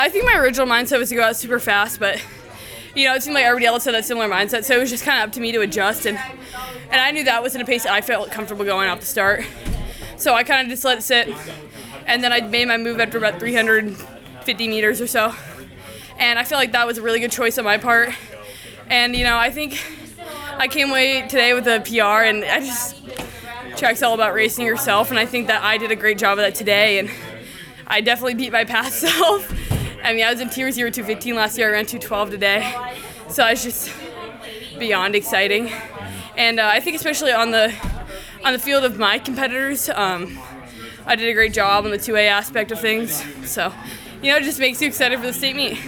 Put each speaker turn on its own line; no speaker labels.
I think my original mindset was to go out super fast, but it seemed like everybody else had that similar mindset, so it was just kind of up to me to adjust, and I knew that wasn't a pace that I felt comfortable going off the start. So I kind of just let it sit, and then I made my move after about 350 meters or so. And I feel like that was a really good choice on my part. And, I think I came away today with a PR, and track's all about racing yourself, and I think that I did a great job of that today, and I definitely beat my past self. I mean, I was in Tier 0 215 last year. I ran 212 today, so it's just beyond exciting. And I think especially on the field of my competitors, I did a great job on the 2A aspect of things. So, it just makes you excited for the state meet.